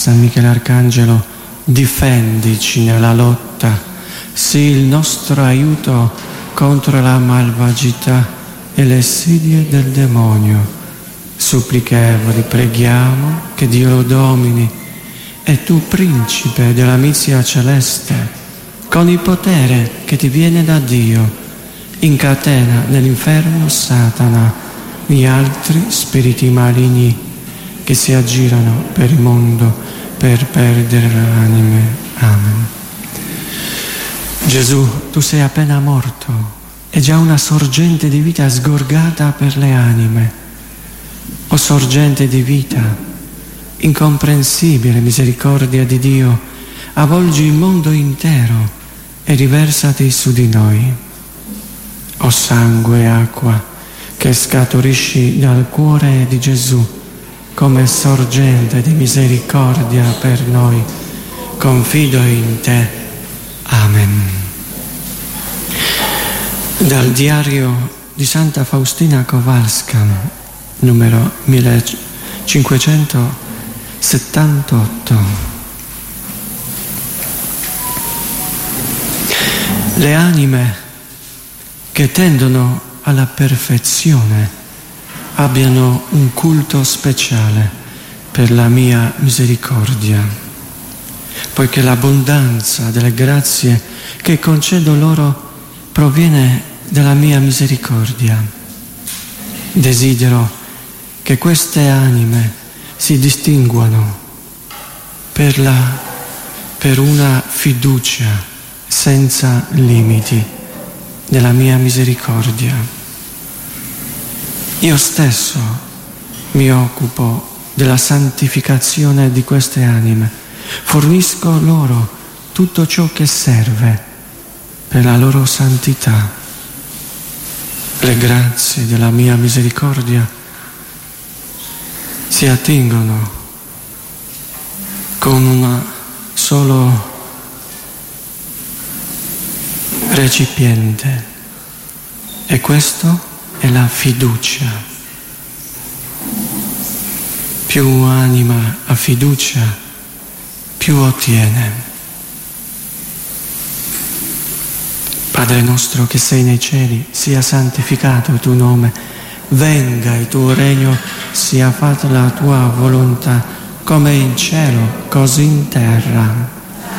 San Michele Arcangelo, difendici nella lotta, sii il nostro aiuto contro la malvagità e le insidie del demonio. Supplichevoli, preghiamo che Dio lo domini, e tu, principe della mizia celeste, con il potere che ti viene da Dio, incatena nell'inferno Satana, gli altri spiriti maligni che si aggirano per il mondo per perdere le anime. Amen. Gesù, tu sei appena morto e già una sorgente di vita sgorgata per le anime. O sorgente di vita, incomprensibile misericordia di Dio, avvolgi il mondo intero e riversati su di noi. O sangue e acqua che scaturisci dal cuore di Gesù come sorgente di misericordia per noi, confido in te. Amen. Dal diario di Santa Faustina Kowalska, numero 1578. Le anime che tendono alla perfezione abbiano un culto speciale per la mia misericordia, poiché l'abbondanza delle grazie che concedo loro proviene dalla mia misericordia. Desidero che queste anime si distinguano per una fiducia senza limiti nella mia misericordia. Io stesso mi occupo della santificazione di queste anime, fornisco loro tutto ciò che serve per la loro santità. Le grazie della mia misericordia si attingono con un solo recipiente, e questo è la fiducia. Più anima ha fiducia, più ottiene. Padre nostro che sei nei cieli, sia santificato il tuo nome. Venga il tuo regno, sia fatta la tua volontà, come in cielo, così in terra.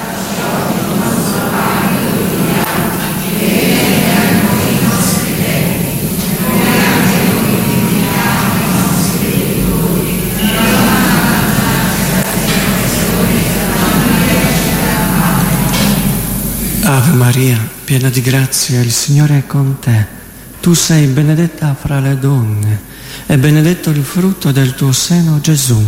Ave Maria, piena di grazia, il Signore è con te. Tu sei benedetta fra le donne, e benedetto il frutto del tuo seno, Gesù.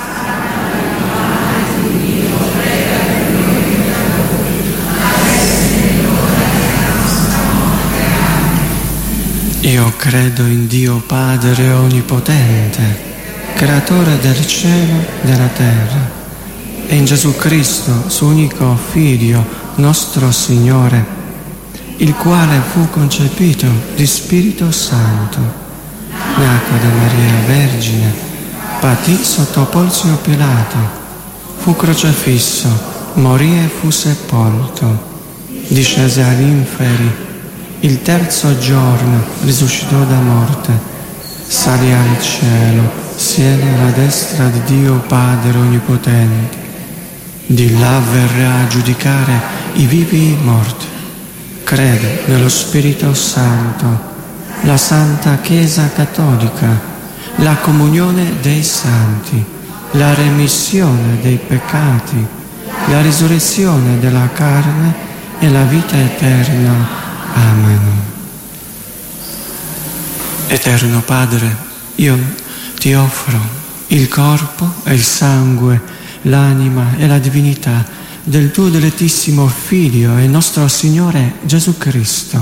Io credo in Dio Padre Onnipotente, creatore del cielo e della terra, e in Gesù Cristo, suo unico Figlio, nostro Signore, il quale fu concepito di Spirito Santo, nacque da Maria Vergine, patì sotto Ponzio Pilato, fu crocifisso, morì e fu sepolto, discese agli inferi, il terzo giorno risuscitò da morte, salì al cielo, siede alla destra di Dio Padre Onnipotente, di là verrà a giudicare i vivi e i morti. Credo nello Spirito Santo, la Santa Chiesa Cattolica, la comunione dei santi, la remissione dei peccati, la risurrezione della carne e la vita eterna. Amen. Eterno Padre, io ti offro il corpo e il sangue, l'anima e la divinità del tuo dilettissimo Figlio e nostro Signore Gesù Cristo.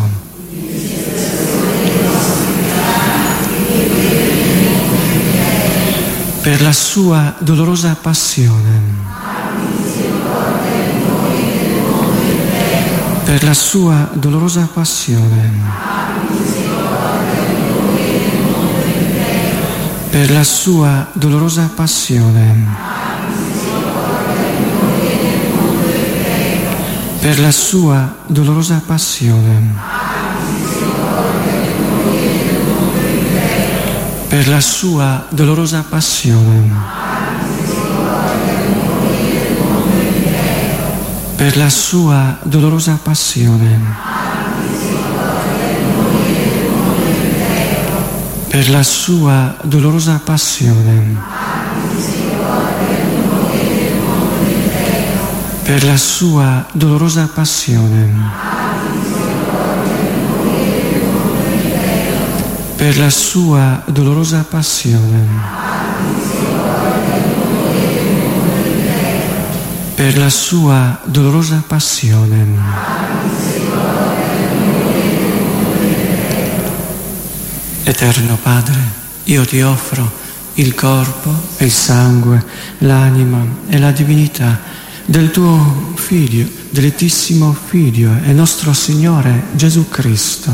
Per la sua dolorosa passione, per la sua dolorosa passione, per la sua dolorosa passione, per la sua dolorosa passione, per la sua dolorosa passione, per la sua dolorosa passione, per la sua dolorosa passione, per la sua dolorosa passione, per la sua dolorosa passione, per la sua dolorosa passione, Eterno Padre, io ti offro il corpo e il sangue, l'anima e la divinità del tuo Figlio, dilettissimo Figlio e nostro Signore Gesù Cristo.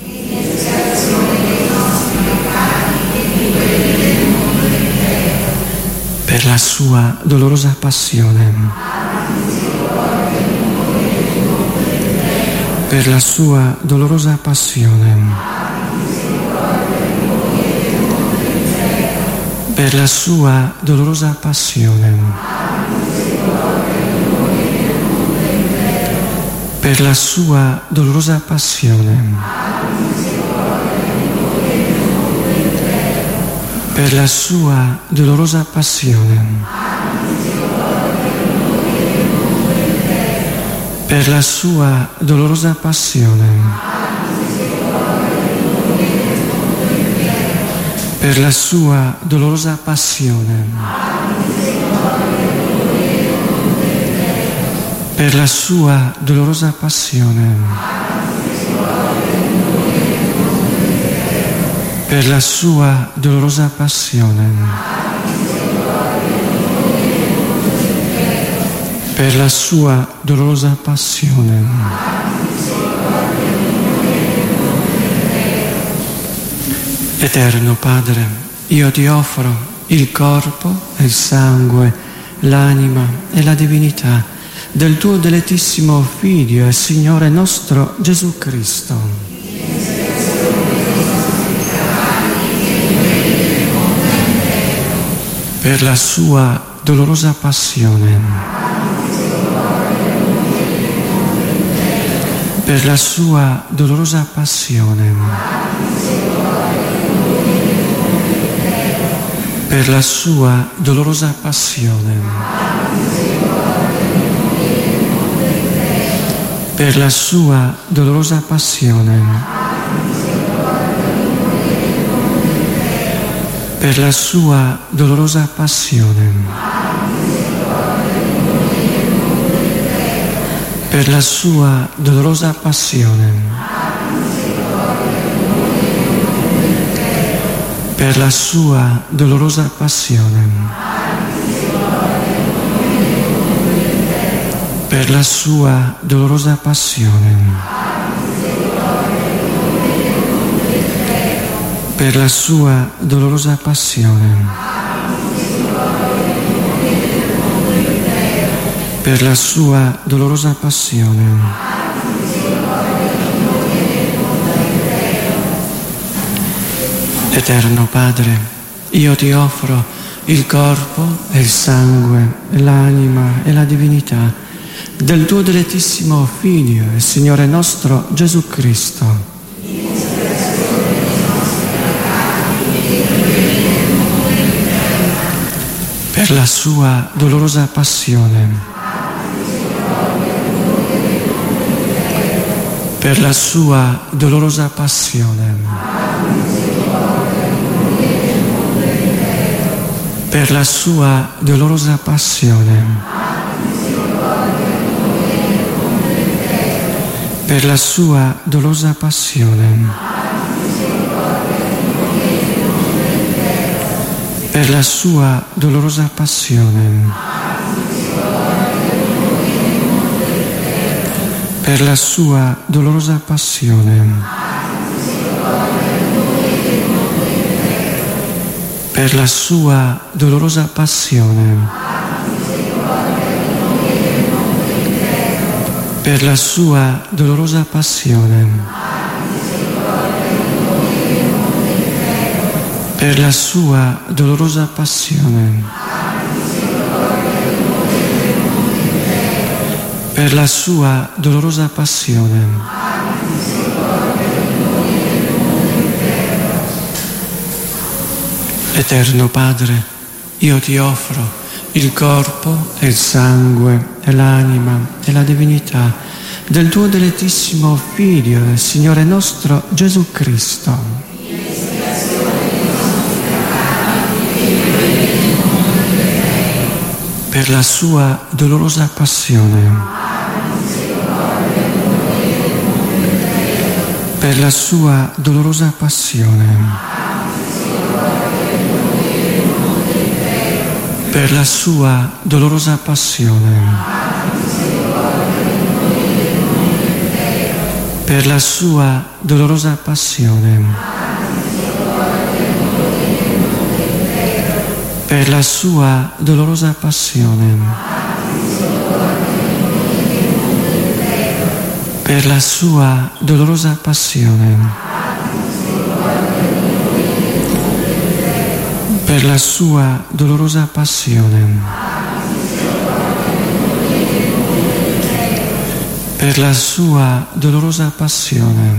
Per la sua dolorosa passione, per la sua dolorosa passione, per la sua dolorosa passione, per la sua dolorosa passione, per la sua dolorosa passione, per la sua dolorosa passione, per la sua dolorosa passione, per la sua dolorosa passione, per la sua dolorosa passione, per la sua dolorosa passione. Eterno Padre, io ti offro il corpo e il sangue, l'anima e la divinità del tuo dilettissimo Figlio e Signore nostro Gesù Cristo. Per la sua dolorosa passione, per la sua dolorosa passione, per la sua dolorosa passione, per la sua dolorosa passione, per la sua dolorosa passione, per la sua dolorosa passione, per la sua dolorosa passione, per la sua dolorosa passione, per la sua dolorosa passione, per la sua dolorosa passione, Eterno Padre, io ti offro il corpo e il sangue, l'anima e la divinità del tuo dilettissimo Figlio e Signore nostro Gesù Cristo. Per la sua dolorosa passione, per la sua dolorosa passione, per la sua dolorosa passione, per la sua dolorosa passione, per la sua dolorosa passione, per la sua dolorosa passione, per la sua dolorosa passione, per la sua dolorosa passione, per la sua dolorosa passione, per la sua dolorosa passione, Eterno Padre, io ti offro il corpo e il sangue e l'anima e la divinità del tuo dilettissimo Figlio, il Signore nostro Gesù Cristo, per la sua dolorosa passione, per la sua dolorosa passione, per la sua dolorosa passione, per la sua dolorosa passione, per la sua dolorosa passione, per la sua dolorosa passione, per la sua dolorosa passione, per la sua dolorosa passione,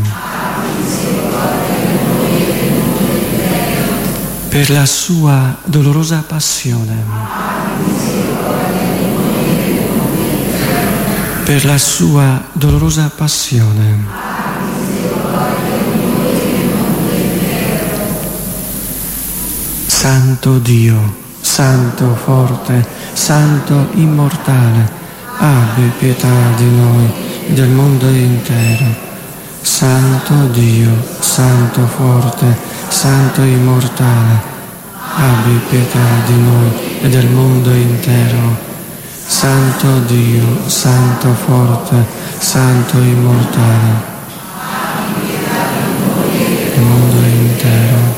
per la sua dolorosa passione, per la sua dolorosa passione, Santo Dio, Santo forte, Santo immortale, abbi pietà di noi e del mondo intero. Santo Dio, Santo forte, Santo immortale, abbi pietà di noi e del mondo intero. Santo Dio, Santo forte, Santo immortale, del mondo intero.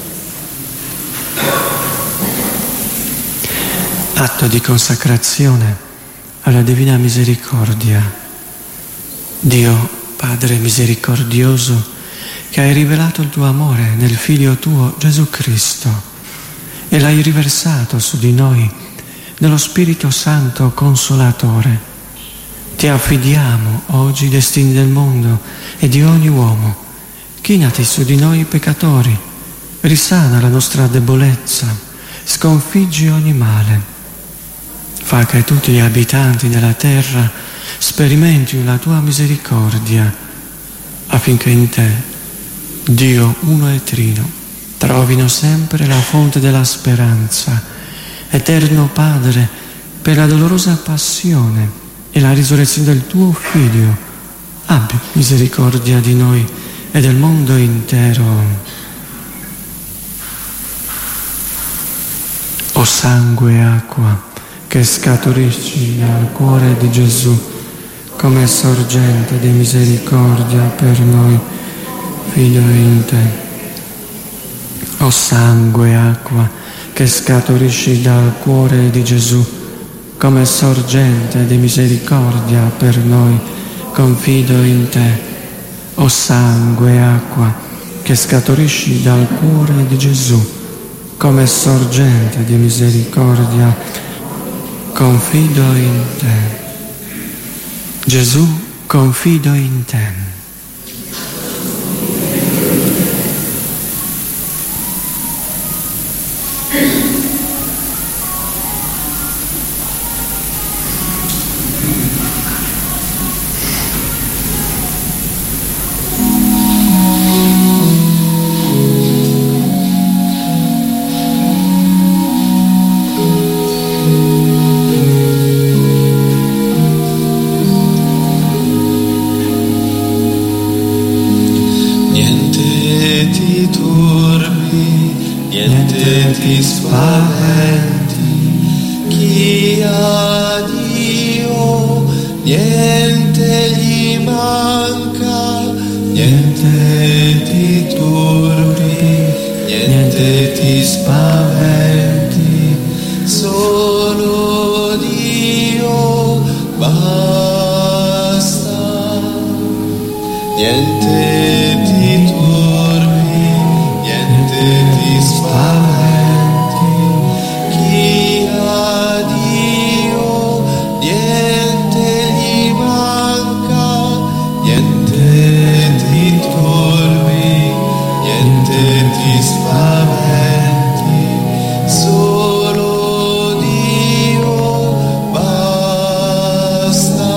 Atto di consacrazione alla Divina Misericordia. Dio, Padre misericordioso, che hai rivelato il tuo amore nel Figlio tuo Gesù Cristo e l'hai riversato su di noi nello Spirito Santo Consolatore, ti affidiamo oggi i destini del mondo e di ogni uomo. Chinati su di noi peccatori, risana la nostra debolezza, sconfiggi ogni male. Fa che tutti gli abitanti della terra sperimentino la tua misericordia, affinché in te, Dio uno e trino, trovino sempre la fonte della speranza. Eterno Padre, per la dolorosa passione e la risurrezione del tuo Figlio, abbi misericordia di noi e del mondo intero. O sangue e acqua, che scaturisci dal cuore di Gesù come sorgente di misericordia per noi, Figlio in te. O sangue e acqua, che scaturisci dal cuore di Gesù come sorgente di misericordia per noi, confido in te. O sangue e acqua, che scaturisci dal cuore di Gesù come sorgente di misericordia, confido in te. Gesù, confido in te. ti spaventi, chi ha Dio niente gli manca, niente ti turbi, niente ti spaventi, solo Dio basta. niente ti turbi, niente ti spaventi. Chi ha Dio, niente gli manca, niente ti turbi, niente ti spaventi. Solo Dio basta.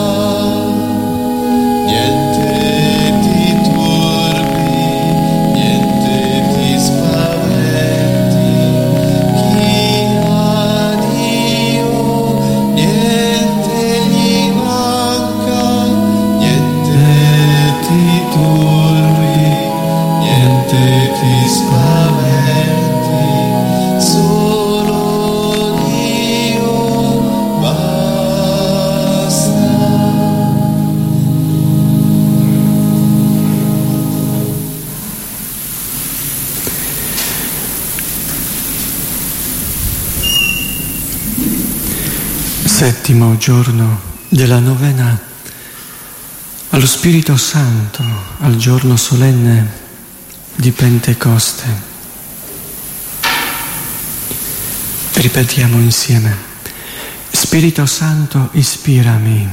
Niente ti turbi, niente ti spaventi. Chi ha Dio, niente gli manca, niente ti turbi, niente ti spaventi. Solo Dio basta. Settimo giorno della novena allo Spirito Santo, al giorno solenne di Pentecoste. Ripetiamo insieme: Spirito Santo, ispirami.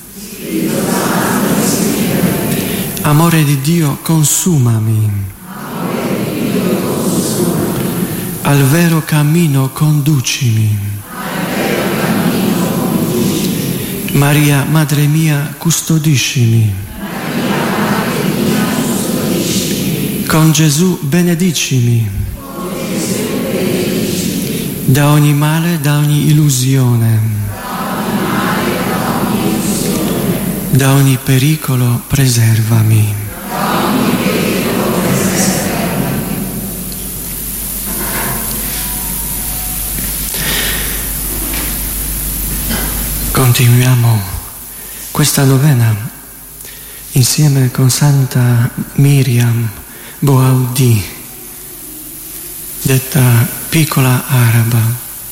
Amore di Dio, consumami. Al vero cammino conducimi. Maria, Madre mia, custodiscimi. Con Gesù benedicimi. Da ogni male, da ogni illusione. Da ogni pericolo preservami. Continuiamo questa novena insieme con Santa Miriam Boaudi, detta piccola araba.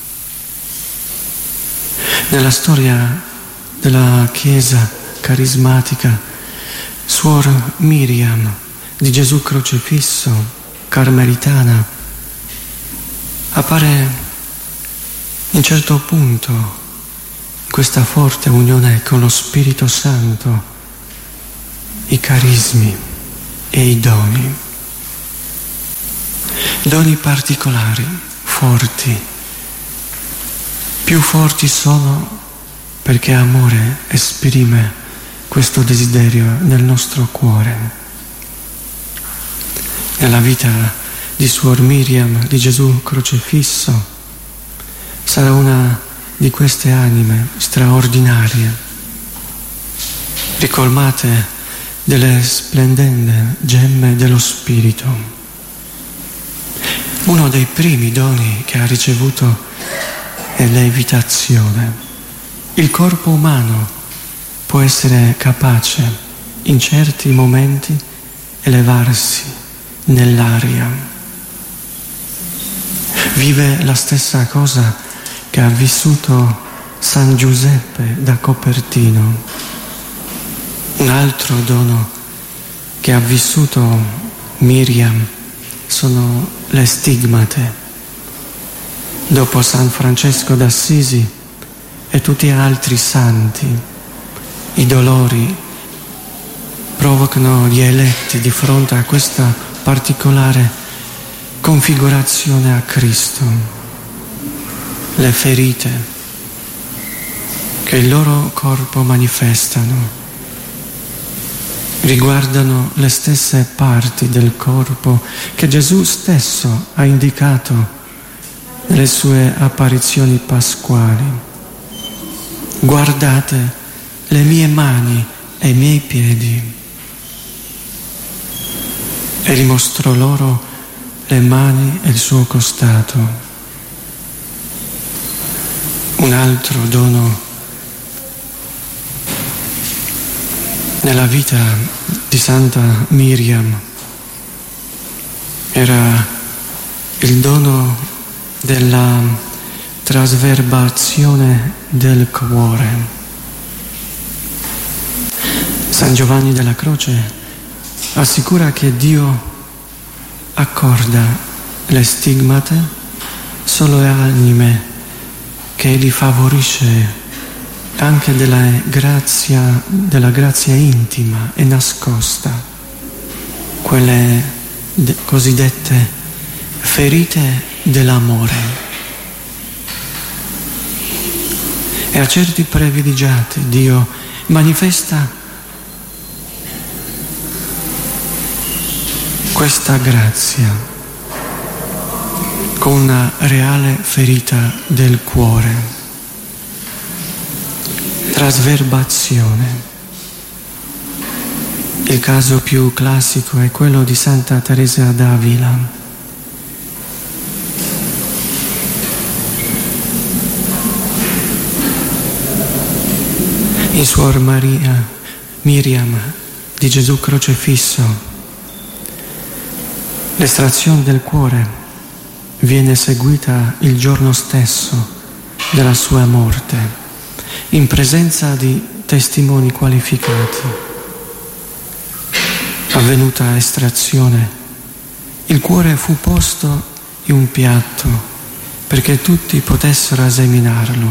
Nella storia della Chiesa carismatica, Suor Miriam di Gesù Crocifisso, carmelitana, appare in un certo punto questa forte unione con lo Spirito Santo, i carismi e i doni. Doni particolari, forti. Più forti sono perché amore esprime questo desiderio nel nostro cuore. Nella vita di Suor Miriam di Gesù Crocifisso sarà una di queste anime straordinarie, ricolmate delle splendide gemme dello Spirito. Uno dei primi doni che ha ricevuto è l'evitazione. Il corpo umano può essere capace in certi momenti elevarsi nell'aria. Vive la stessa cosa che ha vissuto San Giuseppe da Copertino. Un altro dono che ha vissuto Miriam sono le stigmate. Dopo San Francesco d'Assisi e tutti gli altri santi, i dolori provocano gli eletti di fronte a questa particolare configurazione a Cristo. Le ferite che il loro corpo manifestano riguardano le stesse parti del corpo che Gesù stesso ha indicato nelle sue apparizioni pasquali. Guardate le mie mani e i miei piedi. E gli mostrò loro le mani e il suo costato. Un altro dono nella vita di Santa Miriam era il dono della trasverbazione del cuore. San Giovanni della Croce assicura che Dio accorda le stigmate solo alle anime che Egli favorisce anche della grazia intima e nascosta, quelle cosiddette ferite dell'amore. E a certi privilegiati Dio manifesta questa grazia con una reale ferita del cuore, trasverbazione. Il caso più classico è quello di Santa Teresa d'Avila. In Suor Maria Miriam di Gesù Crocefisso, l'estrazione del cuore viene eseguita il giorno stesso della sua morte, in presenza di testimoni qualificati. Avvenuta estrazione, il cuore fu posto in un piatto perché tutti potessero esaminarlo.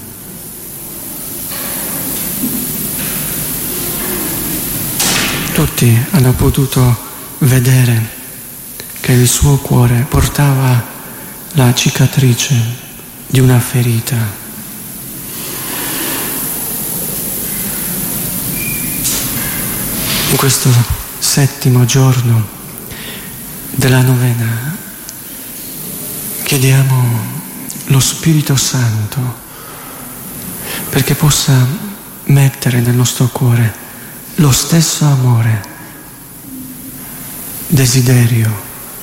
Tutti hanno potuto vedere che il suo cuore portava la cicatrice di una ferita. In questo 7° giorno della novena chiediamo lo Spirito Santo perché possa mettere nel nostro cuore lo stesso amore, desiderio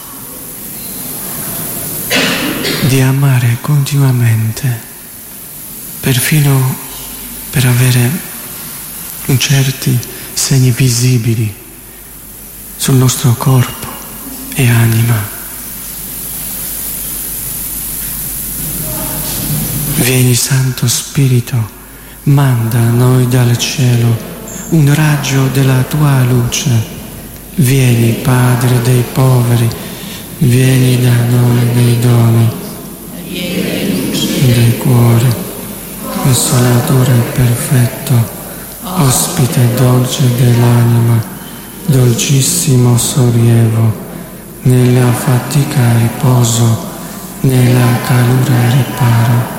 di amare continuamente, perfino per avere certi segni visibili sul nostro corpo e anima. Vieni Santo Spirito, manda a noi dal cielo un raggio della tua luce. Vieni Padre dei poveri, vieni da noi dei doni, del cuore, consolatore perfetto, ospite dolce dell'anima, dolcissimo sollievo, nella fatica riposo, nella calura riparo.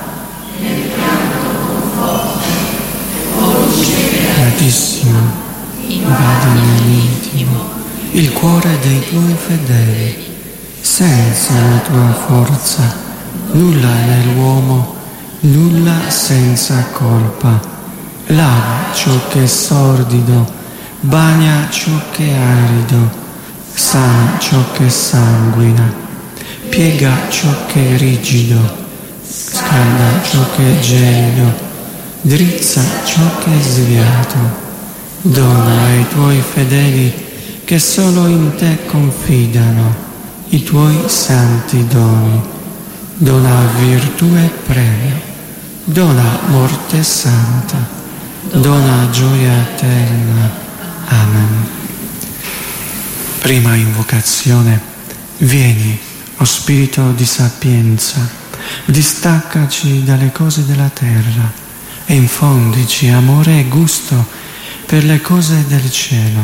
Gratissimo, invadi nell'intimo il cuore dei tuoi fedeli, senza la tua forza, nulla nell'uomo, nulla senza colpa. Lava ciò che è sordido, bagna ciò che è arido, sana ciò che sanguina, piega ciò che è rigido, scalda ciò che è gelido, drizza ciò che è sviato. Dona ai tuoi fedeli che solo in te confidano i tuoi santi doni. Dona virtù e premio, dona morte santa, dona gioia eterna. Amen. Prima invocazione. Vieni, o Spirito di sapienza, distaccaci dalle cose della terra e infondici amore e gusto per le cose del cielo.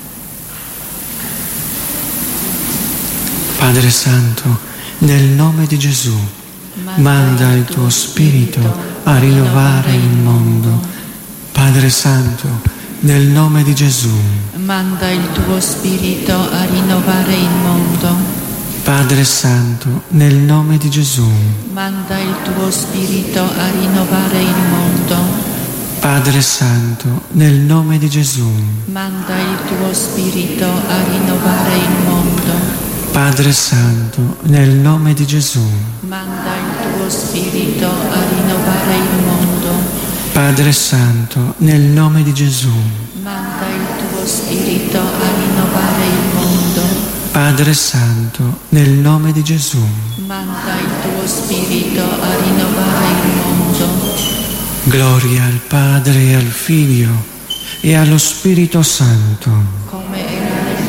Padre Santo, nel nome di Gesù, manda il tuo Spirito a rinnovare il mondo. Padre Santo, nel nome di Gesù, manda il tuo Spirito a rinnovare il mondo. Padre Santo, nel nome di Gesù, manda il tuo Spirito a rinnovare il mondo. Padre Santo, nel nome di Gesù, manda il tuo Spirito a rinnovare il mondo. Padre Santo, nel nome di Gesù, manda il tuo Spirito a rinnovare il mondo. Padre Santo, nel nome di Gesù, manda il tuo Spirito a rinnovare il mondo. Padre Santo, nel nome di Gesù, manda il tuo Spirito a rinnovare il mondo. Gloria al Padre e al Figlio e allo Spirito Santo, come era nel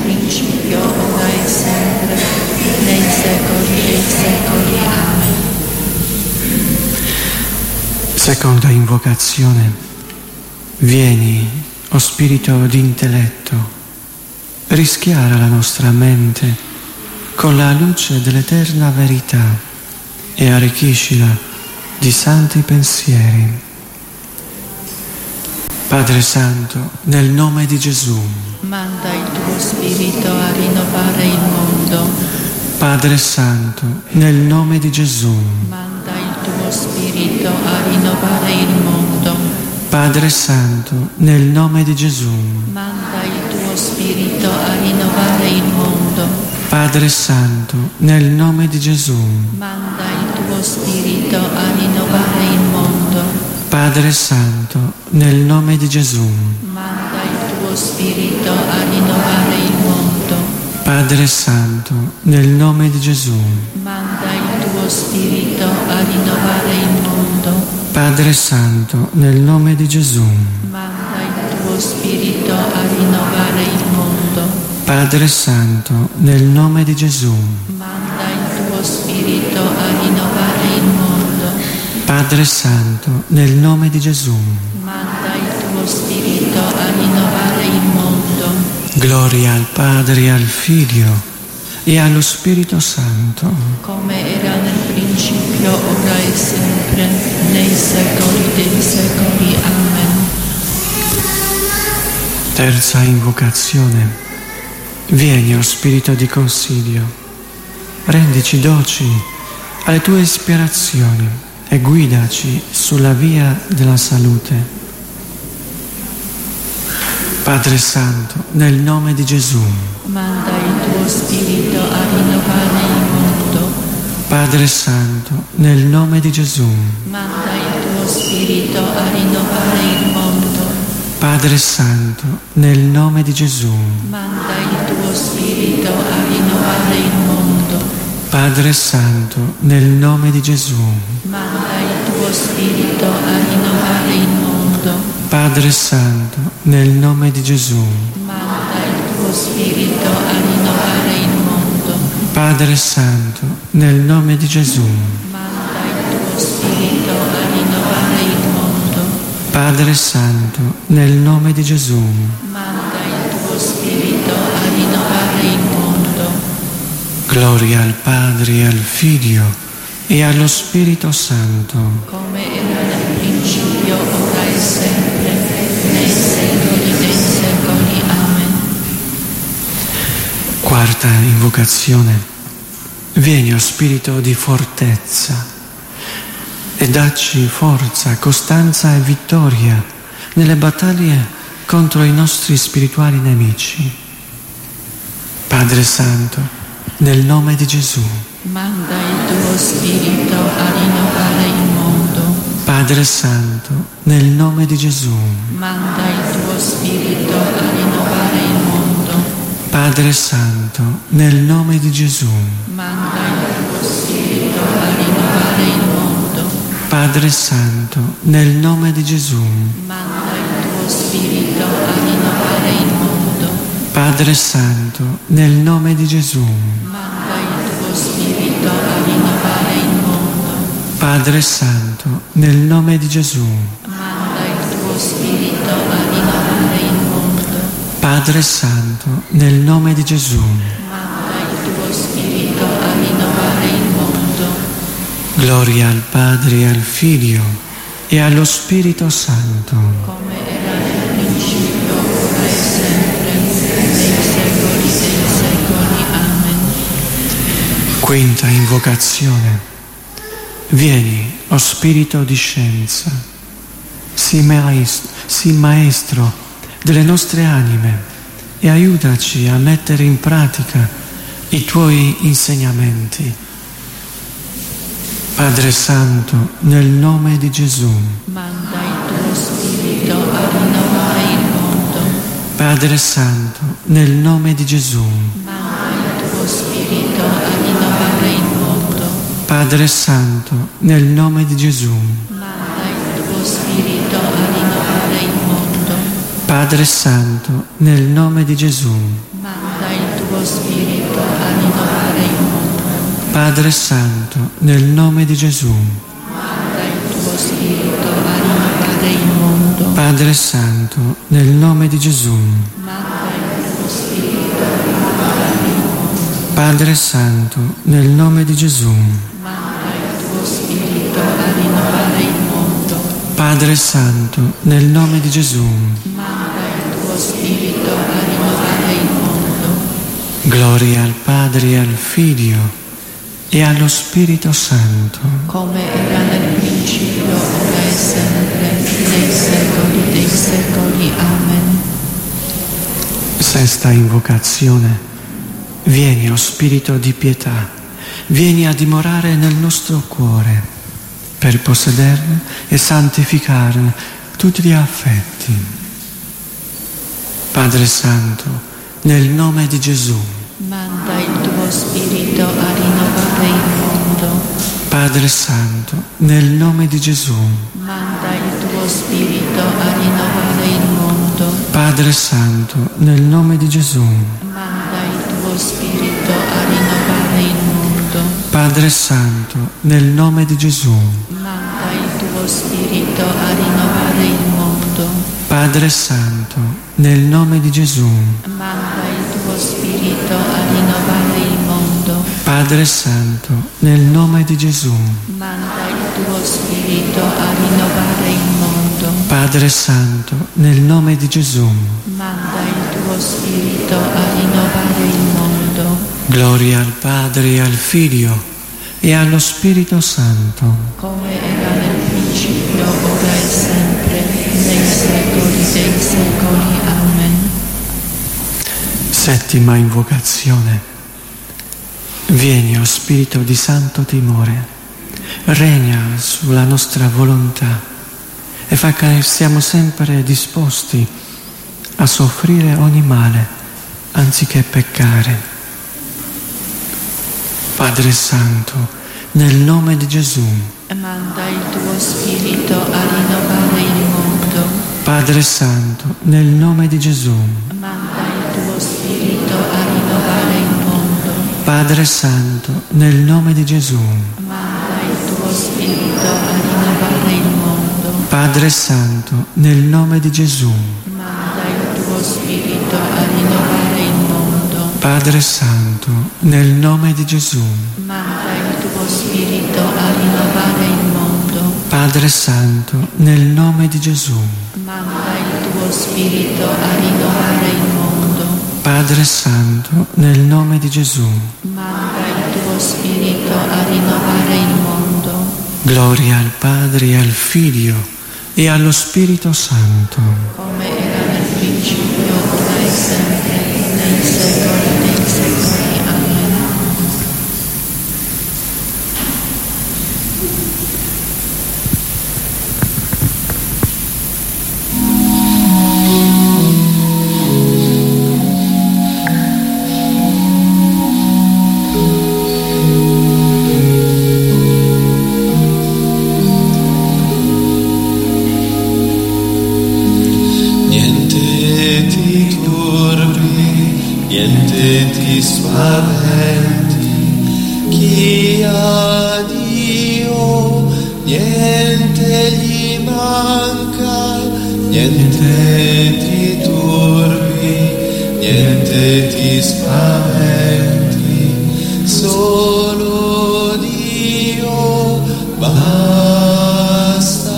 Seconda invocazione. Vieni, o Spirito di intelletto, rischiara la nostra mente con la luce dell'eterna verità e arricchiscila di santi pensieri. Padre Santo, nel nome di Gesù, manda il tuo Spirito a rinnovare il mondo. Padre Santo, nel nome di Gesù, Manda il tuo Spirito a rinnovare il mondo. Padre Santo, nel nome di Gesù, Manda il tuo Spirito a rinnovare il mondo. Padre Santo, nel nome di Gesù, Manda il tuo Spirito a rinnovare il mondo. Padre Santo, nel nome di Gesù, Manda il tuo Spirito a rinnovare il mondo. Padre Santo, nel nome di Gesù, Manda il tuo Spirito a rinnovare il mondo. Padre Santo, nel nome di Gesù, Manda il tuo Spirito a rinnovare il mondo. Padre Santo, nel nome di Gesù, Manda il tuo Spirito a rinnovare il mondo. Padre Santo, nel nome di Gesù. Manda il tuo Spirito a rinnovare il mondo. Gloria al Padre e al Figlio e allo Spirito Santo, come era nel principio, ora e sempre, nei secoli dei secoli. Amen. Terza invocazione. Vieni, o Spirito di consiglio, rendici docili alle tue ispirazioni e guidaci sulla via della salute. Padre Santo, nel nome di Gesù, Manda il tuo Spirito a rinnovare il mondo. Padre Santo, nel nome di Gesù, Manda il tuo Spirito a rinnovare il mondo. Padre Santo, nel nome di Gesù, Manda il tuo Spirito a rinnovare il mondo. Padre Santo, nel nome di Gesù, Manda il tuo Spirito a rinnovare il mondo. Padre Santo, nel nome di Gesù, Manda il tuo Spirito a rinnovare il mondo. Padre Santo, nel nome di Gesù, Manda il tuo Spirito a rinnovare il mondo. Padre Santo, nel nome di Gesù, Manda il tuo Spirito a rinnovare il mondo. gloria al Padre e al Figlio e allo Spirito Santo, come era nel principio, ora e sempre, nei secoli dei secoli. Amen. Quarta invocazione. Vieni, o Spirito di fortezza, e dacci forza, costanza e vittoria nelle battaglie contro i nostri spirituali nemici. Padre Santo, nel nome di Gesù, Manda il tuo Spirito a rinnovare il mondo. Padre Santo, nel nome di Gesù, Manda il tuo Spirito a rinnovare il mondo. Padre Santo, nel nome di Gesù, Manda il tuo Spirito a rinnovare il mondo. Padre Santo, nel nome di Gesù, Manda il tuo Spirito a rinnovare il mondo. Padre Santo, nel nome di Gesù, Manda il tuo Spirito a rinnovare il mondo. Padre Santo, nel nome di Gesù, Manda il tuo Spirito a rinnovare il mondo. Padre Santo, nel nome di Gesù, Manda il tuo Spirito a rinnovare il mondo. gloria al Padre e al Figlio e allo Spirito Santo, come era nel principio, ora e sempre, nei secoli dei secoli. Amen. Quinta invocazione. Vieni, o Spirito di scienza, sii maestro delle nostre anime e aiutaci a mettere in pratica i tuoi insegnamenti. Padre Santo, nel nome di Gesù, Manda il tuo Spirito a rinnovare il mondo. Padre Santo, nel nome di Gesù, Manda il tuo Spirito a rinnovare il mondo. Padre Santo, nel nome di Gesù, Manda il tuo Spirito a rinnovare il mondo. Padre Santo, nel nome di Gesù, Manda il tuo Spirito a rinnovare il mondo. Padre Santo, nel nome di Gesù, Manda il tuo Spirito rinnovare il mondo. Padre Santo, nel nome di Gesù. Manda il tuo Spirito a rinnovare il mondo. Padre Santo, nel nome di Gesù. Manda il tuo Spirito a rinnovare il mondo. Padre Santo, nel nome di Gesù. Manda il tuo Spirito a rinnovare il mondo. Gloria al Padre e al Figlio e allo Spirito Santo. Come era nel principio, ora e sempre, nei secoli dei secoli. Amen. Sesta invocazione. Vieni, o Spirito di pietà, vieni a dimorare nel nostro cuore per possederne e santificarne tutti gli affetti. Padre Santo, nel nome di Gesù. Manda il tuo Spirito a rinnovare il mondo. Padre Santo, nel nome di Gesù. Manda il tuo Spirito a rinnovare il mondo. Padre Santo, nel nome di Gesù. Manda il tuo Spirito a rinnovare il mondo. Padre Santo, nel nome di Gesù. Manda il tuo Spirito a rinnovare il mondo. Padre Santo, nel nome di Gesù. Manda il tuo Spirito a rinnovare il mondo. Padre Santo, nel nome di Gesù. Manda il tuo Spirito a rinnovare il mondo. Padre Santo, nel nome di Gesù. Manda il tuo Spirito a rinnovare il mondo. Gloria al Padre e al Figlio e allo Spirito Santo. Come era nel principio, ora e sempre, nei secoli dei secoli. Amen. Settima invocazione. Vieni, o Spirito di santo timore, regna sulla nostra volontà e fa che siamo sempre disposti a soffrire ogni male anziché peccare. Padre Santo, nel nome di Gesù. Manda il tuo Spirito a rinnovare il mondo. Padre Santo, nel nome di Gesù. Manda il tuo Spirito a rinnovare il mondo. Padre Santo, nel nome di Gesù. Manda il tuo Spirito a rinnovare il mondo. Padre Santo, nel nome di Gesù. Manda il tuo Spirito a rinnovare il mondo. Padre Santo, nel nome di Gesù. Manda il tuo Spirito a rinnovare il mondo. Padre Santo, nel nome di Gesù. Manda il tuo Spirito a rinnovare il mondo. Padre Santo, nel nome di Gesù. Manda il tuo Spirito a rinnovare il mondo. Gloria al Padre e al Figlio e allo Spirito Santo. Come era nel principio, ora e sempre, nei secoli dei secoli. Amen. Niente ti spaventi, chi ha Dio, niente gli manca, niente ti turbi, niente ti spaventi, solo Dio basta,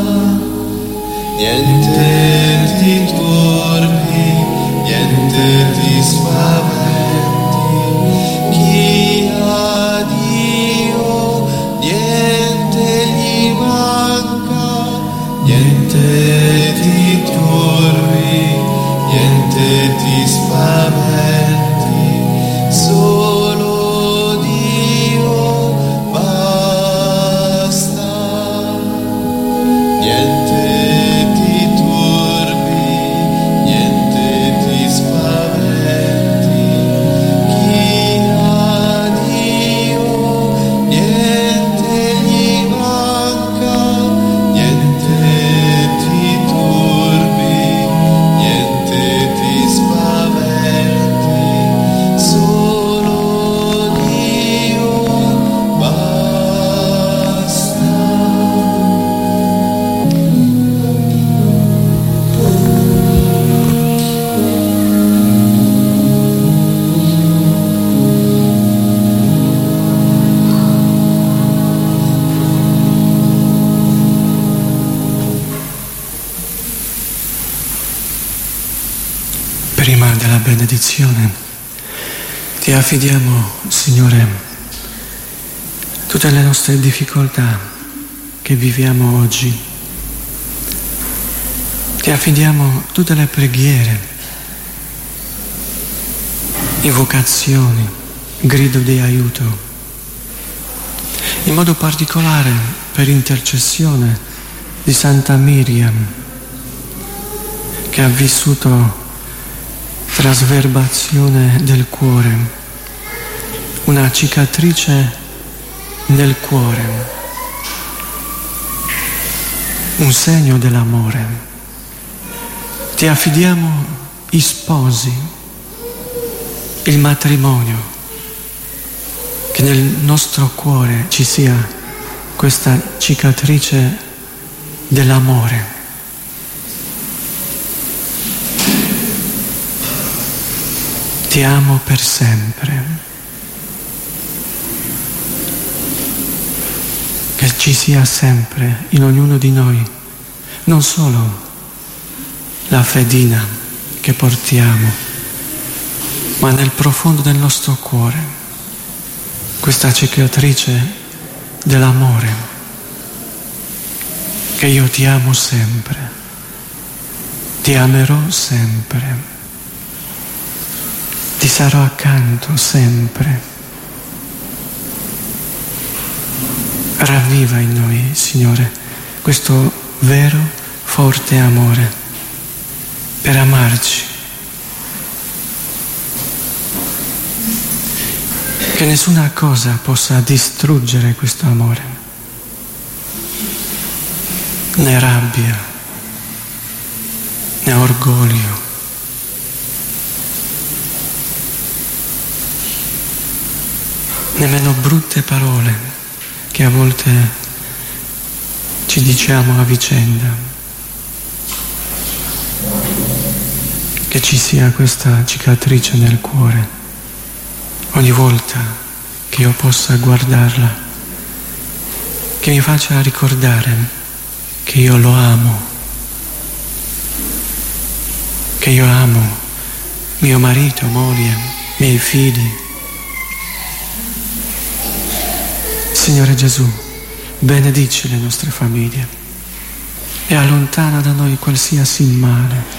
niente ti turbi, niente ti spaventi, chi ha Dio, niente gli manca, niente ti turbi, niente ti spaventi, solo Dio basta, niente ti turbi, niente ti spaventi, la benedizione. Ti affidiamo, Signore, tutte le nostre difficoltà che viviamo oggi. Ti affidiamo tutte le preghiere, invocazioni, grido di aiuto, in modo particolare per intercessione di Santa Miriam, che ha vissuto trasverbazione del cuore, una cicatrice nel cuore, un segno dell'amore. Ti affidiamo i sposi, il matrimonio, che nel nostro cuore ci sia questa cicatrice dell'amore. Ti amo per sempre. Che ci sia sempre in ognuno di noi, non solo la fedina che portiamo, ma nel profondo del nostro cuore, questa cicatrice dell'amore, che io ti amo sempre, ti amerò sempre. Ti sarò accanto sempre. Ravviva in noi, Signore, questo vero, forte amore per amarci. Che nessuna cosa possa distruggere questo amore, né rabbia, né orgoglio. Nemmeno brutte parole che a volte ci diciamo a vicenda. Che ci sia questa cicatrice nel cuore ogni volta che io possa guardarla, che mi faccia ricordare che io lo amo, che io amo mio marito, moglie, miei figli. Signore Gesù, benedici le nostre famiglie e allontana da noi qualsiasi male.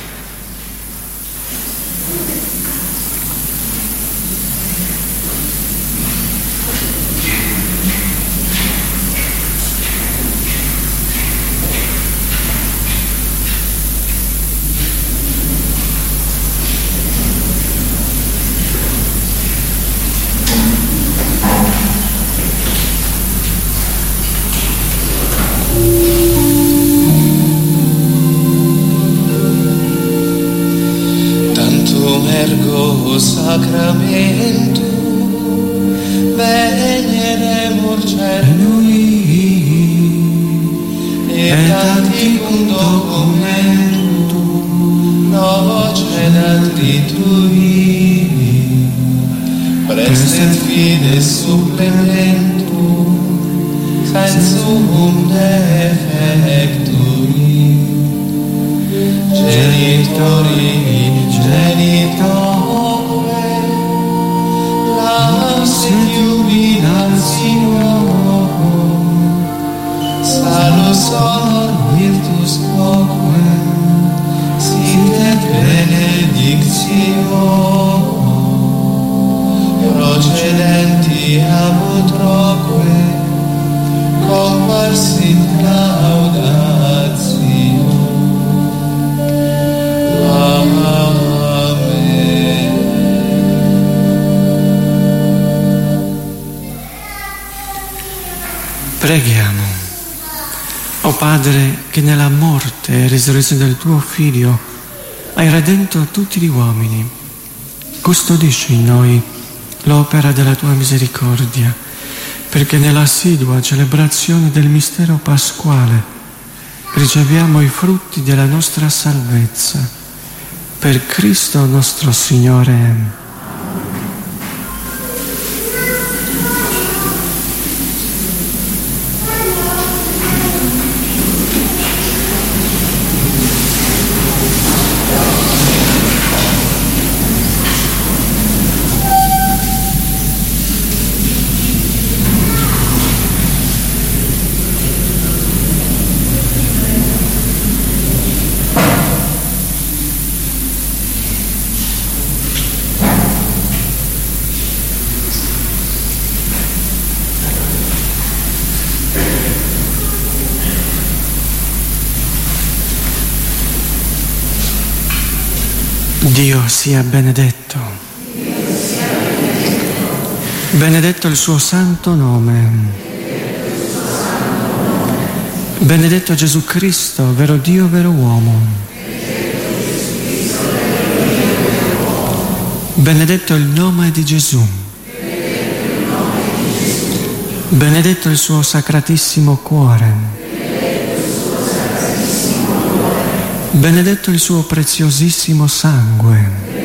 Sacramento, veneremur celui, et anticum documentum nocet ritui, prestet fides supplementum, sensum defectui, genitori, salus honor virtus quoque, sit et benedictio, procedenti ab utroque, comparsit laudatio. Amen. Preghiamo. O Padre, che nella morte e risurrezione del tuo Figlio hai redento tutti gli uomini, custodisci in noi l'opera della tua misericordia, perché nell'assidua celebrazione del mistero pasquale riceviamo i frutti della nostra salvezza. Per Cristo nostro Signore. Dio sia benedetto. Benedetto il suo santo nome. Benedetto Gesù Cristo, vero Dio, vero uomo. Benedetto il nome di Gesù. Benedetto il suo sacratissimo cuore. Benedetto il suo preziosissimo sangue.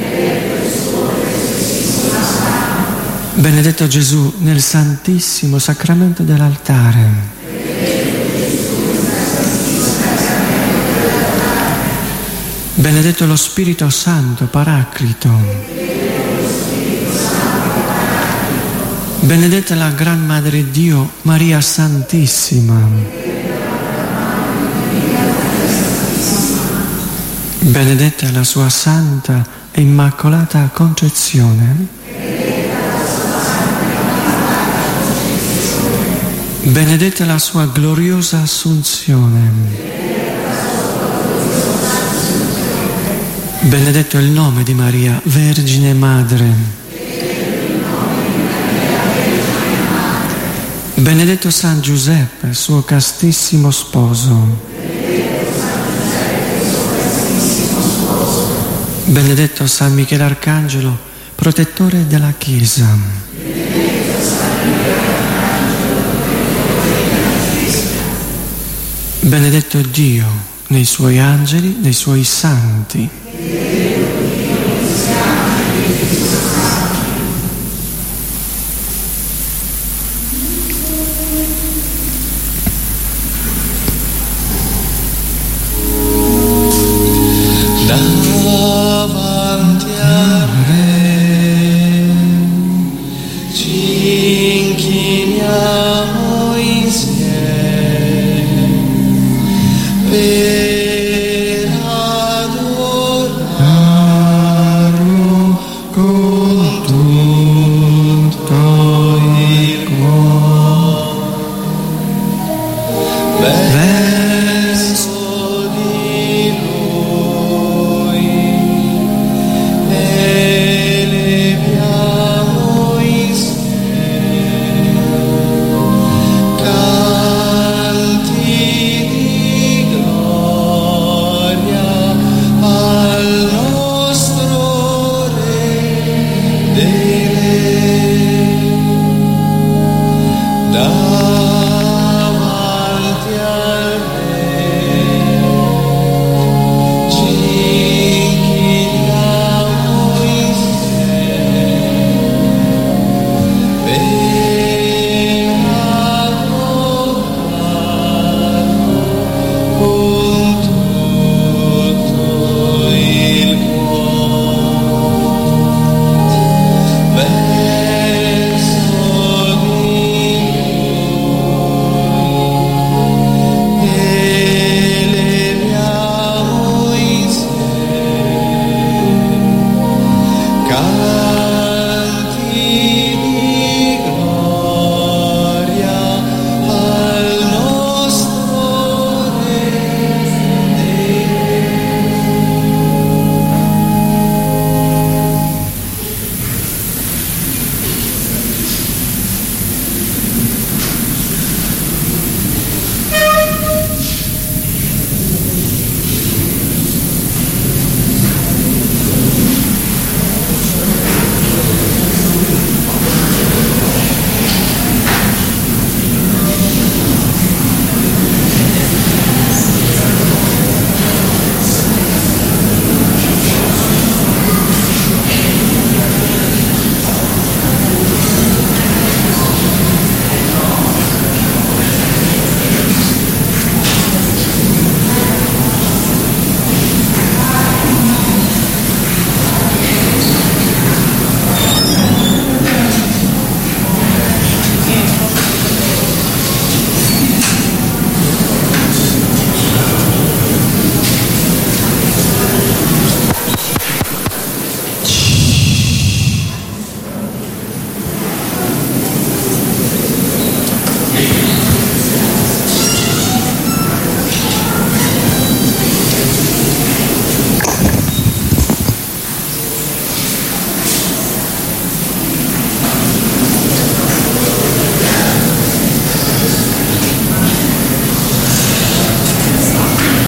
Benedetto Gesù nel santissimo sacramento dell'altare. Benedetto lo Spirito Santo Paraclito. Benedetta la Gran Madre Dio Maria Santissima. Benedetta la sua santa e immacolata concezione. Benedetta la sua gloriosa assunzione. Benedetto il nome di Maria, Vergine Madre. Benedetto San Giuseppe, suo castissimo sposo. Benedetto San Michele Arcangelo, protettore della Chiesa. Benedetto Dio nei suoi angeli, nei suoi santi.